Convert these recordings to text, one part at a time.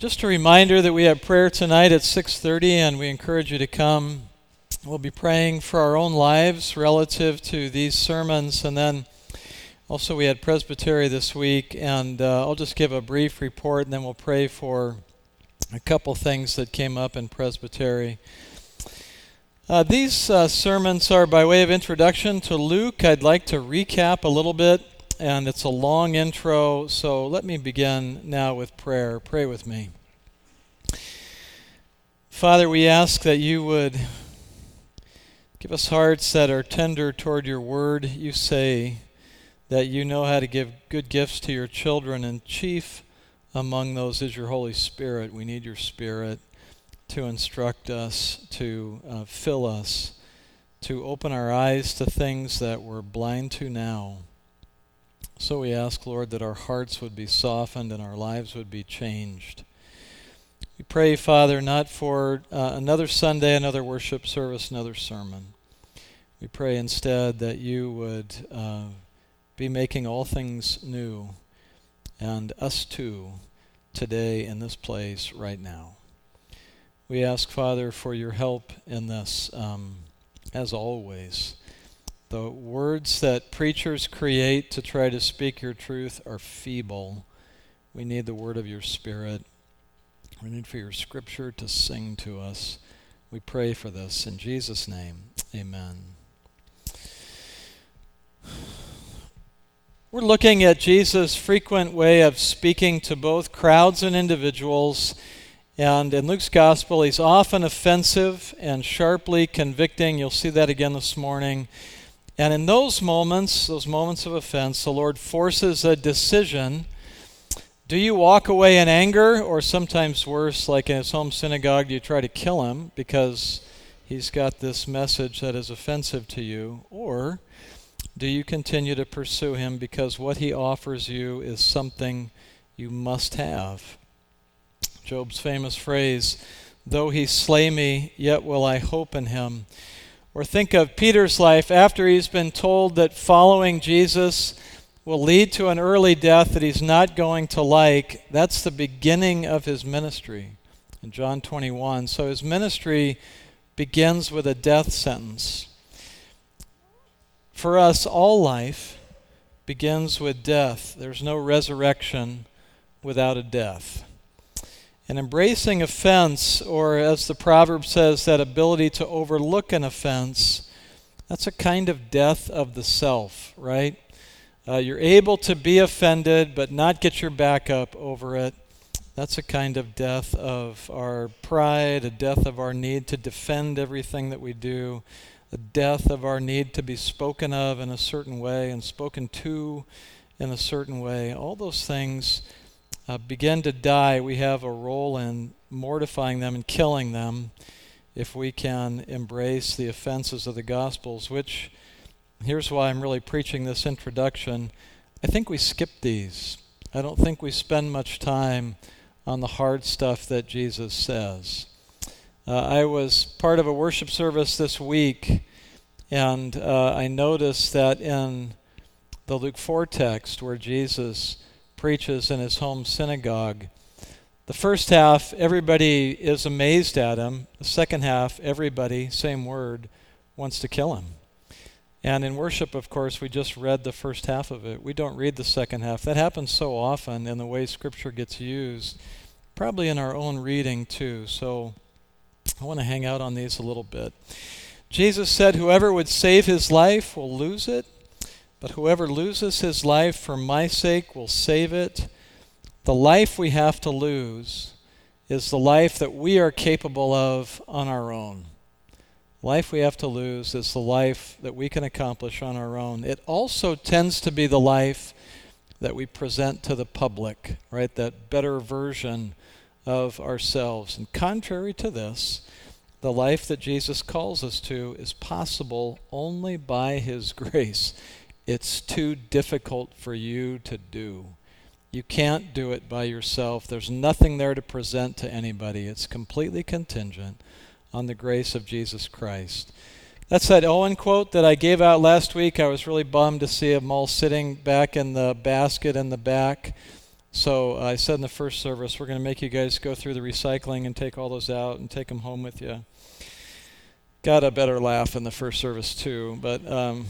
Just a reminder that we have prayer tonight at 6:30, and we encourage you to come. We'll be praying for our own lives relative to these sermons, and then also we had Presbytery this week, and I'll just give a brief report, and then we'll pray for a couple things that came up in Presbytery. These sermons are by way of introduction to Luke. I'd like to recap a little bit, and it's a long intro, so let me begin now with prayer. Pray with me. Father, we ask that you would give us hearts that are tender toward your word. You say that you know how to give good gifts to your children, and chief among those is your Holy Spirit. We need your Spirit to instruct us, to fill us, to open our eyes to things that we're blind to now. So we ask, Lord, that our hearts would be softened and our lives would be changed. We pray, Father, not for another Sunday, another worship service, another sermon. We pray instead that you would be making all things new, and us too, today in this place right now. We ask, Father, for your help in this, as always. The words that preachers create to try to speak your truth are feeble. We need the word of your Spirit. We need for your Scripture to sing to us. We pray for this in Jesus' name. Amen. We're looking at Jesus' frequent way of speaking to both crowds and individuals. And in Luke's gospel, he's often offensive and sharply convicting. You'll see that again this morning. And in those moments of offense, the Lord forces a decision. Do you walk away in anger, or sometimes worse, like in his home synagogue, do you try to kill him because he's got this message that is offensive to you? Or do you continue to pursue him because what he offers you is something you must have? Job's famous phrase, though he slay me, yet will I hope in him. Or think of Peter's life after he's been told that following Jesus will lead to an early death that he's not going to like. That's the beginning of his ministry in John 21. So his ministry begins with a death sentence. For us, all life begins with death. There's no resurrection without a death. And embracing offense, or as the proverb says, that ability to overlook an offense, that's a kind of death of the self, right? You're able to be offended but not get your back up over it. That's a kind of death of our pride, a death of our need to defend everything that we do, a death of our need to be spoken of in a certain way and spoken to in a certain way. All those things begin to die. We have a role in mortifying them and killing them if we can embrace the offenses of the Gospels, which, here's why I'm really preaching this introduction. I think we skip these. I don't think we spend much time on the hard stuff that Jesus says. I was part of a worship service this week, and I noticed that in the Luke 4 text where Jesus preaches in his home synagogue, the first half, everybody is amazed at him. The second half, everybody, same word, wants to kill him. And in worship, of course, we just read the first half of it. We don't read the second half. That happens so often in the way Scripture gets used, probably in our own reading too. So I want to hang out on these a little bit. Jesus said, whoever would save his life will lose it, but whoever loses his life for my sake will save it. The life we have to lose is the life that we are capable of on our own. Life we have to lose is the life that we can accomplish on our own. It also tends to be the life that we present to the public, right? That better version of ourselves. And contrary to this, the life that Jesus calls us to is possible only by his grace. It's too difficult for you to do. You can't do it by yourself. There's nothing there to present to anybody. It's completely contingent on the grace of Jesus Christ. That's that Owen quote that I gave out last week. I was really bummed to see them all sitting back in the basket in the back. So I said in the first service, we're going to make you guys go through the recycling and take all those out and take them home with you. Got a better laugh in the first service too. But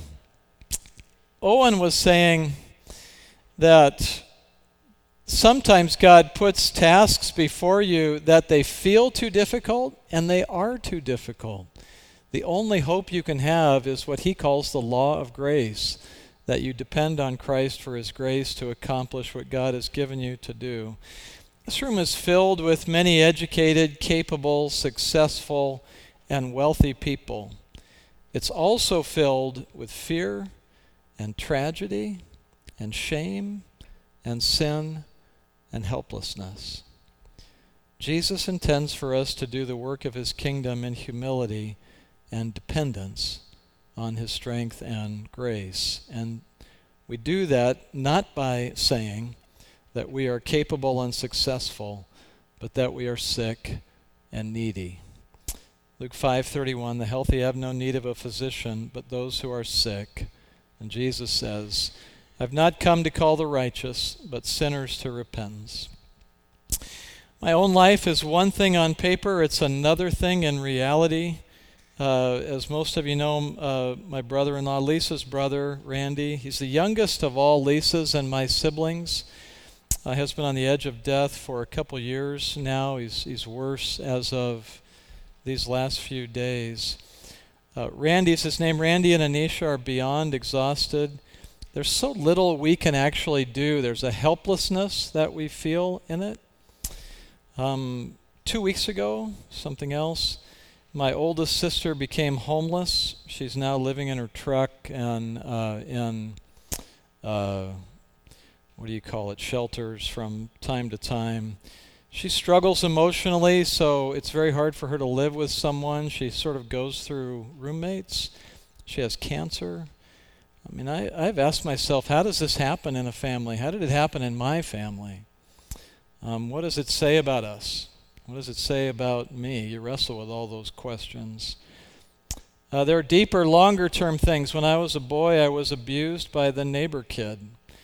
Owen was saying that sometimes God puts tasks before you that they feel too difficult, and they are too difficult. The only hope you can have is what he calls the law of grace, that you depend on Christ for his grace to accomplish what God has given you to do. This room is filled with many educated, capable, successful, and wealthy people. It's also filled with fear and tragedy and shame and sin and helplessness. Jesus intends for us to do the work of his kingdom in humility and dependence on his strength and grace. And we do that not by saying that we are capable and successful, but that we are sick and needy. Luke 5:31, the healthy have no need of a physician, but those who are sick. And Jesus says, I've not come to call the righteous, but sinners to repentance. My own life is one thing on paper, it's another thing in reality. As most of you know, my brother-in-law, Lisa's brother, Randy, he's the youngest of all Lisa's and my siblings. Has been on the edge of death for a couple years now. He's worse as of these last few days. His name, Randy and Anisha, are beyond exhausted. There's so little we can actually do. There's a helplessness that we feel in it. 2 weeks ago, something else. My oldest sister became homeless. She's now living in her truck and in shelters from time to time. She struggles emotionally, so it's very hard for her to live with someone. She sort of goes through roommates. She has cancer. I mean, I've asked myself, how does this happen in a family? How did it happen in my family? What does it say about us? What does it say about me? You wrestle with all those questions. There are deeper, longer-term things. When I was a boy, I was abused by the neighbor kid.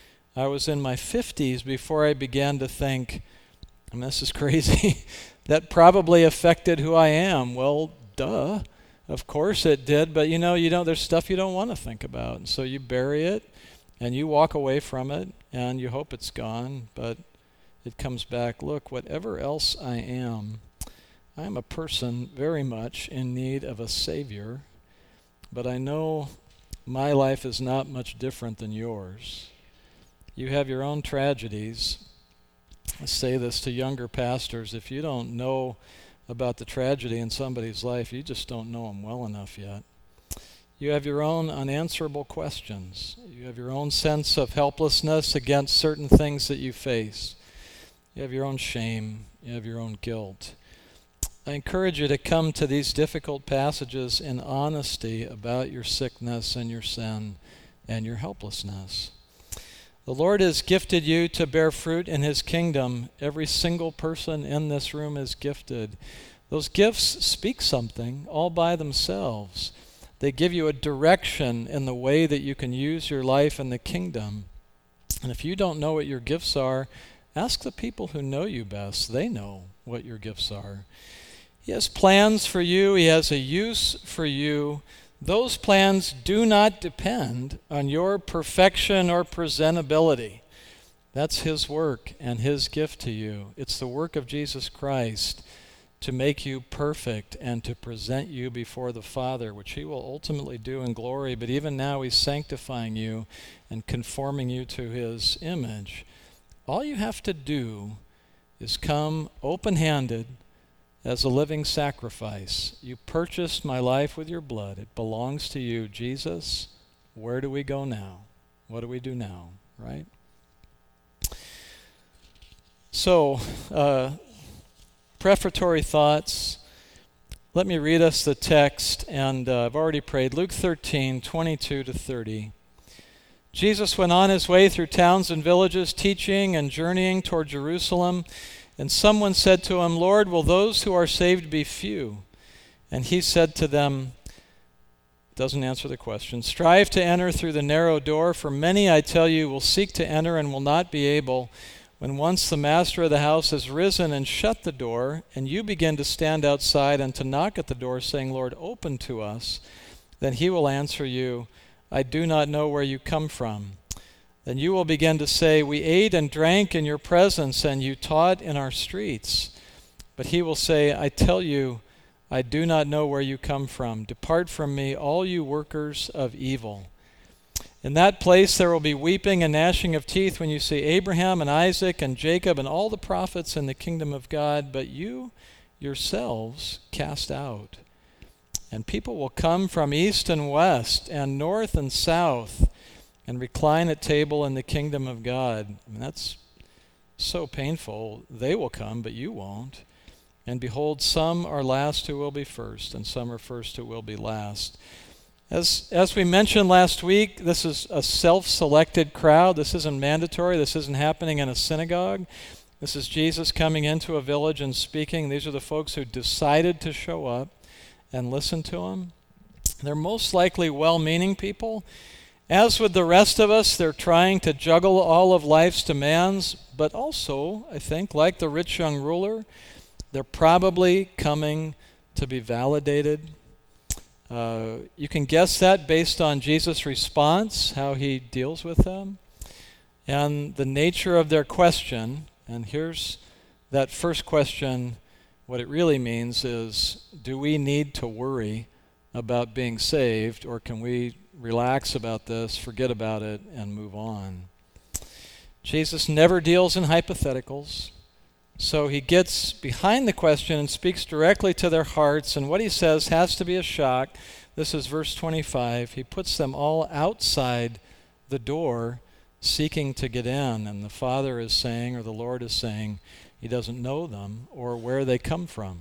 I was in my 50s before I began to think, this is crazy, that probably affected who I am. Well, duh. Of course it did, but there's stuff you don't want to think about. And so you bury it, and you walk away from it, and you hope it's gone, but it comes back. Look, whatever else I am a person very much in need of a Savior, but I know my life is not much different than yours. You have your own tragedies. I say this to younger pastors. If you don't know about the tragedy in somebody's life, you just don't know them well enough yet. You have your own unanswerable questions. You have your own sense of helplessness against certain things that you face. You have your own shame. You have your own guilt. I encourage you to come to these difficult passages in honesty about your sickness and your sin and your helplessness. The Lord has gifted you to bear fruit in his kingdom. Every single person in this room is gifted. Those gifts speak something all by themselves. They give you a direction in the way that you can use your life in the kingdom. And if you don't know what your gifts are, ask the people who know you best. They know what your gifts are. He has plans for you. He has a use for you. Those plans do not depend on your perfection or presentability. That's his work and his gift to you. It's the work of Jesus Christ to make you perfect and to present you before the Father, which he will ultimately do in glory. But even now he's sanctifying you and conforming you to his image. All you have to do is come open-handed as a living sacrifice. You purchased my life with your blood. It belongs to you. Jesus, where do we go now? What do we do now, right? So, prefatory thoughts. Let me read us the text, and I've already prayed. Luke 13:22-30. Jesus went on his way through towns and villages, teaching and journeying toward Jerusalem. And someone said to him, Lord, will those who are saved be few? And he said to them, doesn't answer the question, strive to enter through the narrow door, for many, I tell you, will seek to enter and will not be able. When once the master of the house has risen and shut the door, and you begin to stand outside and to knock at the door, saying, Lord, open to us, then he will answer you, I do not know where you come from. Then you will begin to say, we ate and drank in your presence, and you taught in our streets. But he will say, I tell you, I do not know where you come from. Depart from me, all you workers of evil. In that place there will be weeping and gnashing of teeth when you see Abraham and Isaac and Jacob and all the prophets in the kingdom of God, but you yourselves cast out. And people will come from east and west and north and south and recline at table in the kingdom of God. I mean, that's so painful. They will come, but you won't. And behold, some are last who will be first, and some are first who will be last. As we mentioned last week, this is a self-selected crowd. This isn't mandatory. This isn't happening in a synagogue. This is Jesus coming into a village and speaking. These are the folks who decided to show up and listen to him. They're most likely well-meaning people. As with the rest of us, they're trying to juggle all of life's demands, but also, I think, like the rich young ruler, they're probably coming to be validated. You can guess that based on Jesus' response, how he deals with them, and the nature of their question. And here's that first question. What it really means is, do we need to worry about being saved, or can we relax about this, forget about it, and move on? Jesus never deals in hypotheticals. So he gets behind the question and speaks directly to their hearts, and what he says has to be a shock. This is verse 25. He puts them all outside the door seeking to get in, and the Father is saying, or the Lord is saying, he doesn't know them or where they come from.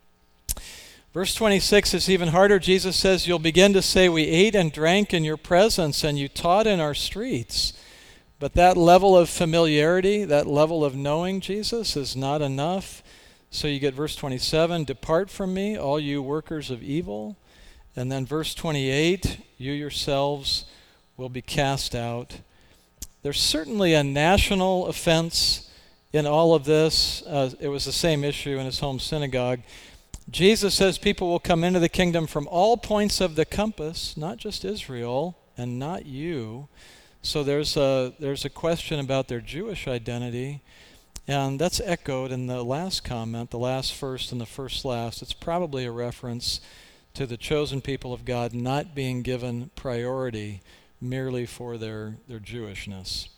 Verse 26 is even harder. Jesus says, you'll begin to say, we ate and drank in your presence, and you taught in our streets. But that level of familiarity, that level of knowing Jesus is not enough. So you get verse 27, depart from me, all you workers of evil. And then verse 28, you yourselves will be cast out. There's certainly a national offense in all of this. It was the same issue in his home synagogue. Jesus says people will come into the kingdom from all points of the compass, not just Israel and not you. So there's a question about their Jewish identity, and that's echoed in the last comment, the last first and the first last. It's probably a reference to the chosen people of God not being given priority merely for their Jewishness.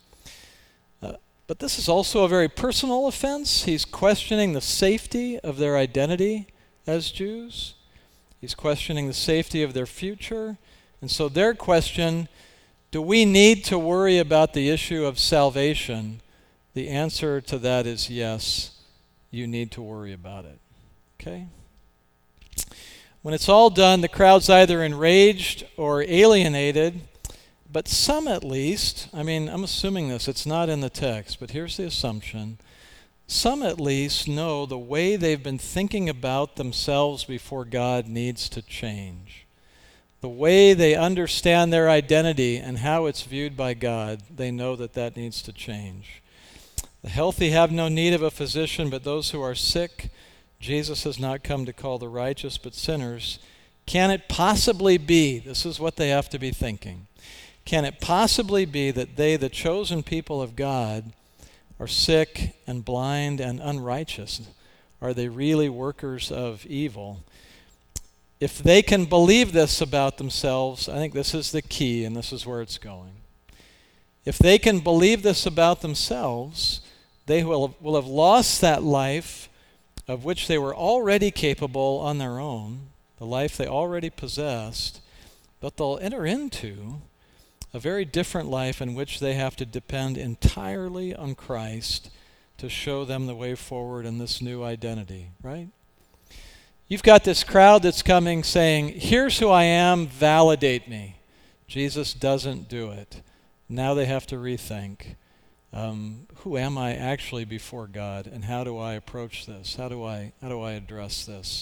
But this is also a very personal offense. He's questioning the safety of their identity as Jews. He's questioning the safety of their future. And so their question, do we need to worry about the issue of salvation? The answer to that is yes, you need to worry about it. Okay? When it's all done, the crowd's either enraged or alienated, but some at least, I'm assuming this, it's not in the text, but here's the assumption. Some at least know the way they've been thinking about themselves before God needs to change. The way they understand their identity and how it's viewed by God, they know that needs to change. The healthy have no need of a physician, but those who are sick. Jesus has not come to call the righteous, but sinners. Can it possibly be, this is what they have to be thinking, can it possibly be that they, the chosen people of God, are sick and blind and unrighteous? Are they really workers of evil? If they can believe this about themselves, I think this is the key, and this is where it's going. If they can believe this about themselves, they will have lost that life of which they were already capable on their own, the life they already possessed, but they'll enter into a very different life in which they have to depend entirely on Christ to show them the way forward in this new identity, right? You've got this crowd that's coming saying, here's who I am, validate me. Jesus doesn't do it. Now they have to rethink, who am I actually before God, and how do I approach this? How do I address this?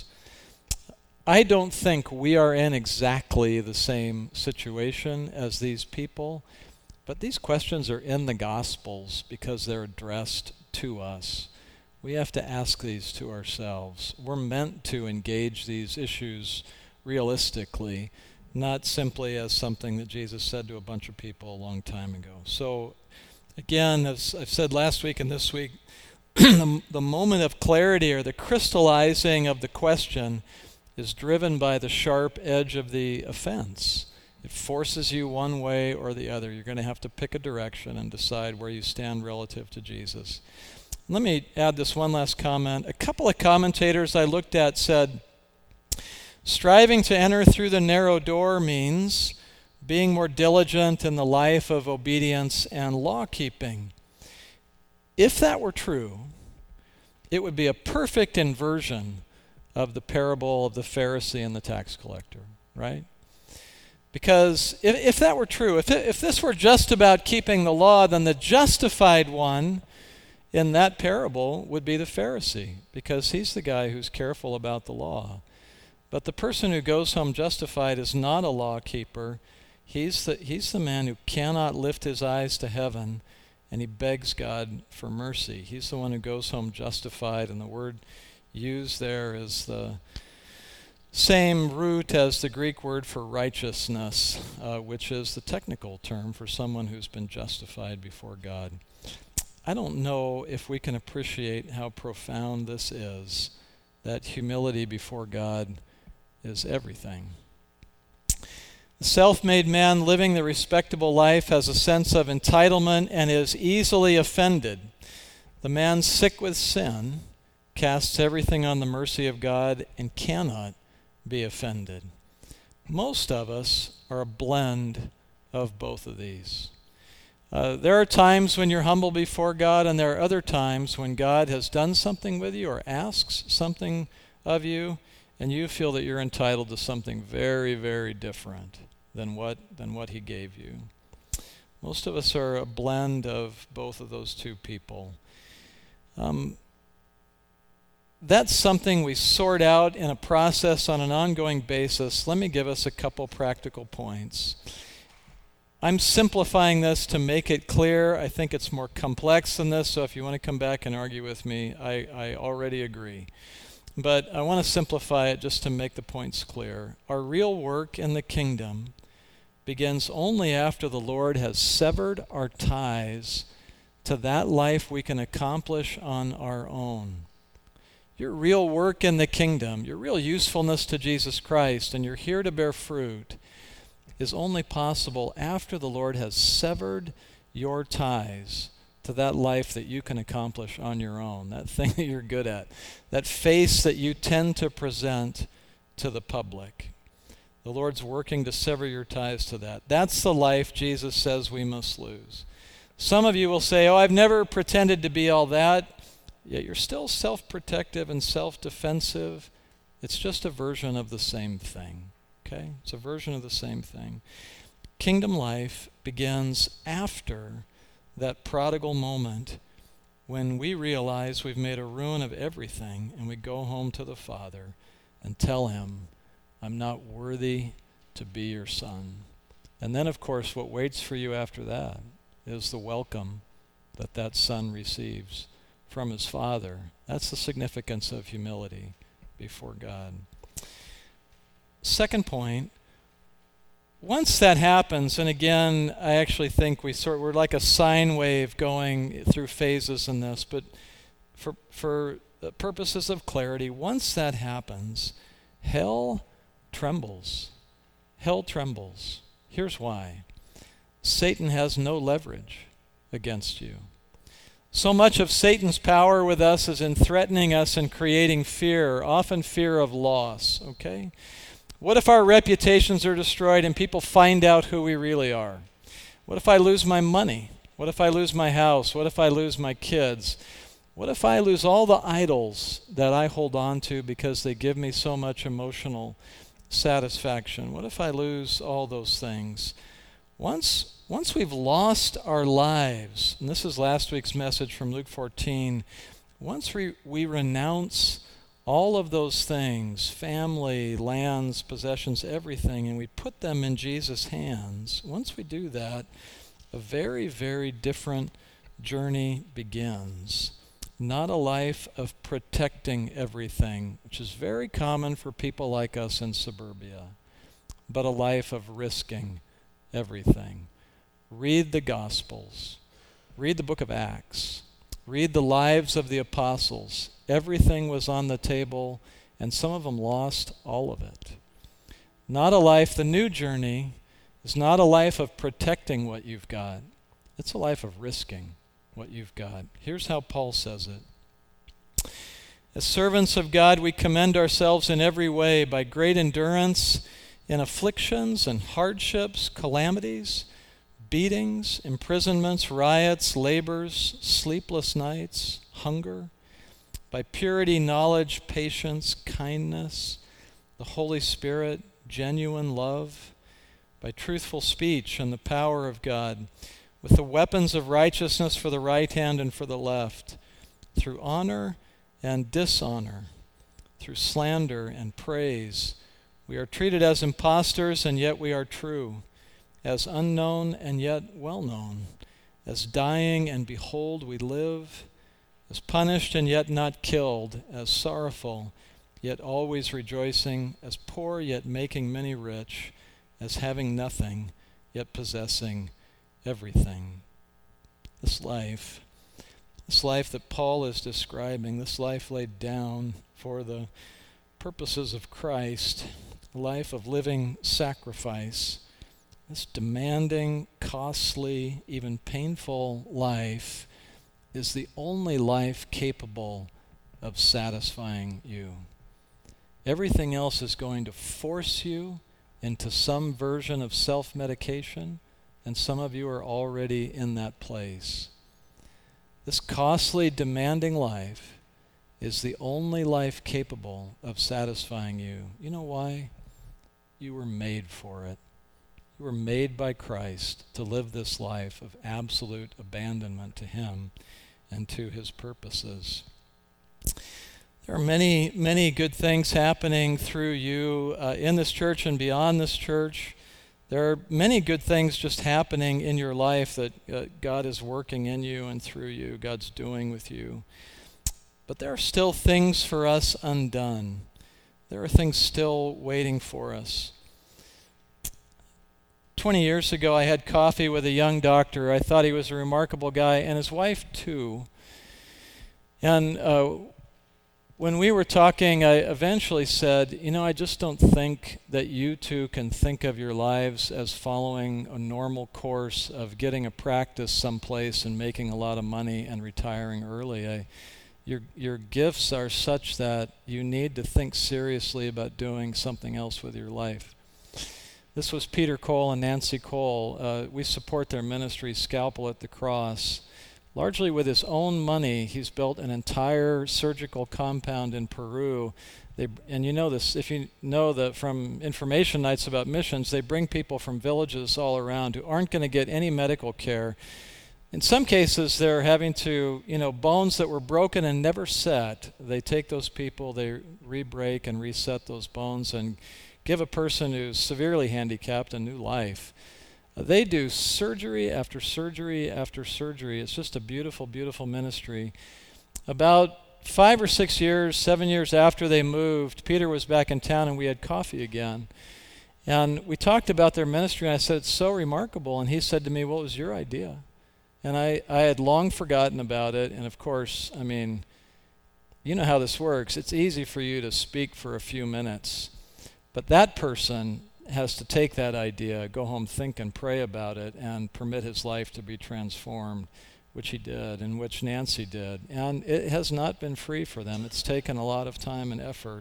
I don't think we are in exactly the same situation as these people, but these questions are in the Gospels because they're addressed to us. We have to ask these to ourselves. We're meant to engage these issues realistically, not simply as something that Jesus said to a bunch of people a long time ago. So, again, as I've said last week and this week, the moment of clarity or the crystallizing of the question is driven by the sharp edge of the offense. It forces you one way or the other. You're going to have to pick a direction and decide where you stand relative to Jesus. Let me add this one last comment. A couple of commentators I looked at said, striving to enter through the narrow door means being more diligent in the life of obedience and law-keeping. If that were true, it would be a perfect inversion of the parable of the Pharisee and the tax collector, right? Because if that were true, if this were just about keeping the law, then the justified one in that parable would be the Pharisee, because he's the guy who's careful about the law. But the person who goes home justified is not a law keeper. He's the man who cannot lift his eyes to heaven, and he begs God for mercy. He's the one who goes home justified, and the word used there is the same root as the Greek word for righteousness, which is the technical term for someone who's been justified before God. I don't know if we can appreciate how profound this is, that humility before God is everything. The self-made man living the respectable life has a sense of entitlement and is easily offended. The man sick with sin casts everything on the mercy of God and cannot be offended. Most of us are a blend of both of these. There are times when you're humble before God, and there are other times when God has done something with you or asks something of you, and you feel that you're entitled to something very, very different than what he gave you. Most of us are a blend of both of those two people. That's something we sort out in a process on an ongoing basis. Let me give us a couple practical points. I'm simplifying this to make it clear. I think it's more complex than this, so if you want to come back and argue with me, I already agree. But I want to simplify it just to make the points clear. Our real work in the kingdom begins only after the Lord has severed our ties to that life we can accomplish on our own. Your real work in the kingdom, your real usefulness to Jesus Christ, and you're here to bear fruit, is only possible after the Lord has severed your ties to that life that you can accomplish on your own, that thing that you're good at, that face that you tend to present to the public. The Lord's working to sever your ties to that. That's the life Jesus says we must lose. Some of you will say, I've never pretended to be all that. Yet you're still self-protective and self-defensive. It's just a version of the same thing. Okay? It's a version of the same thing. Kingdom life begins after that prodigal moment when we realize we've made a ruin of everything, and we go home to the Father and tell him, I'm not worthy to be your son. And then, of course, what waits for you after that is the welcome that son receives from his Father. That's the significance of humility before God. Second point, once that happens, and again, I actually think we're like a sine wave going through phases in this, but for the purposes of clarity, once that happens, hell trembles. Hell trembles. Here's why. Satan has no leverage against you. So much of Satan's power with us is in threatening us and creating fear, often fear of loss, okay? What if our reputations are destroyed and people find out who we really are? What if I lose my money? What if I lose my house? What if I lose my kids? What if I lose all the idols that I hold on to because they give me so much emotional satisfaction? What if I lose all those things? Once we've lost our lives, and this is last week's message from Luke 14, once we renounce all of those things, family, lands, possessions, everything, and we put them in Jesus' hands, once we do that, a very, very different journey begins. Not a life of protecting everything, which is very common for people like us in suburbia, but a life of risking everything. Read the Gospels. Read the book of Acts. Read the lives of the apostles. Everything was on the table, and some of them lost all of it. Not a life, the new journey is not a life of protecting what you've got. It's a life of risking what you've got. Here's how Paul says it. As servants of God, we commend ourselves in every way by great endurance in afflictions and hardships, calamities, beatings, imprisonments, riots, labors, sleepless nights, hunger, by purity, knowledge, patience, kindness, the Holy Spirit, genuine love, by truthful speech and the power of God, with the weapons of righteousness for the right hand and for the left, through honor and dishonor, through slander and praise. We are treated as impostors, and yet we are true, as unknown and yet well known, as dying and behold we live, as punished and yet not killed, as sorrowful yet always rejoicing, as poor yet making many rich, as having nothing yet possessing everything. This life that Paul is describing, this life laid down for the purposes of Christ, a life of living sacrifice, this demanding, costly, even painful life is the only life capable of satisfying you. Everything else is going to force you into some version of self-medication, and some of you are already in that place. This costly, demanding life is the only life capable of satisfying you. You know why? You were made for it. You were made by Christ to live this life of absolute abandonment to Him and to His purposes. There are many, many good things happening through you in this church and beyond this church. There are many good things just happening in your life that God is working in you and through you, God's doing with you. But there are still things for us undone. There are things still waiting for us. 20 years ago, I had coffee with a young doctor. I thought he was a remarkable guy, and his wife too. And when we were talking, I eventually said, I just don't think that you two can think of your lives as following a normal course of getting a practice someplace and making a lot of money and retiring early. Your gifts are such that you need to think seriously about doing something else with your life. This was Peter Cole and Nancy Cole. We support their ministry, Scalpel at the Cross. Largely with his own money, he's built an entire surgical compound in Peru. And you know this, if you know that from information nights about missions, they bring people from villages all around who aren't going to get any medical care. In some cases, they're having to, bones that were broken and never set, they take those people, they re-break and reset those bones and give a person who's severely handicapped a new life. They do surgery after surgery after surgery. It's just a beautiful, beautiful ministry. About 5 or 6 years, 7 years after they moved, Peter was back in town and we had coffee again. And we talked about their ministry and I said, it's so remarkable. And he said to me, well, it was your idea. And I had long forgotten about it. And of course, you know how this works. It's easy for you to speak for a few minutes. But that person has to take that idea, go home, think and pray about it, and permit his life to be transformed, which he did, and which Nancy did. And it has not been free for them. It's taken a lot of time and effort.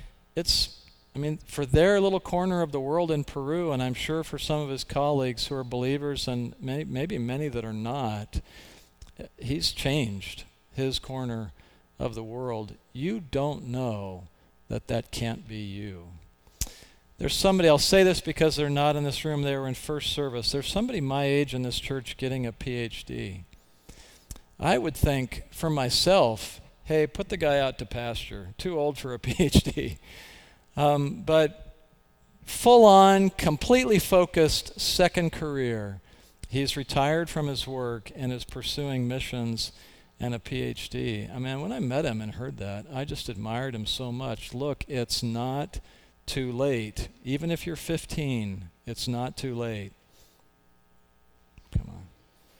For their little corner of the world in Peru, and I'm sure for some of his colleagues who are believers and maybe many that are not, he's changed his corner of the world. You don't know that can't be you. There's somebody, I'll say this because they're not in this room, they were in first service. There's somebody my age in this church getting a PhD. I would think for myself, hey, put the guy out to pasture. Too old for a PhD. But full on, completely focused second career. He's retired from his work and is pursuing missions and a PhD. I mean, when I met him and heard that, I just admired him so much. Look, it's not too late. Even if you're 15, it's not too late. Come on.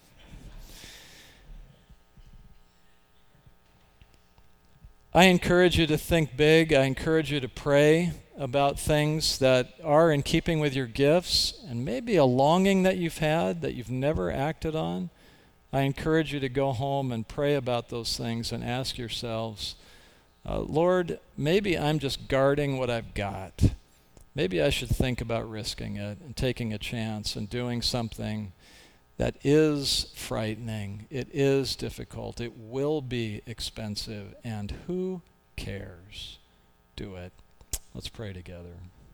I encourage you to think big. I encourage you to pray about things that are in keeping with your gifts and maybe a longing that you've had that you've never acted on. I encourage you to go home and pray about those things and ask yourselves, Lord, maybe I'm just guarding what I've got. Maybe I should think about risking it and taking a chance and doing something that is frightening. It is difficult. It will be expensive. And who cares? Do it. Let's pray together.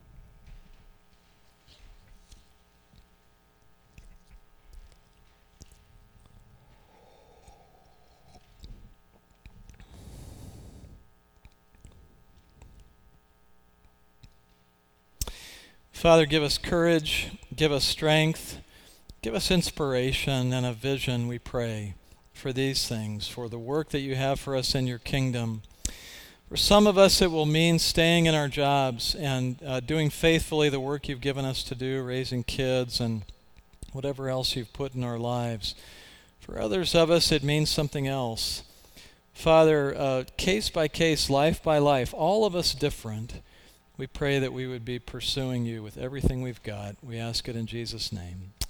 Father, give us courage, give us strength, give us inspiration and a vision, we pray, for these things, for the work that you have for us in your kingdom. For some of us, it will mean staying in our jobs and doing faithfully the work you've given us to do, raising kids and whatever else you've put in our lives. For others of us, it means something else. Father, case by case, life by life, all of us different. We pray that we would be pursuing you with everything we've got. We ask it in Jesus' name.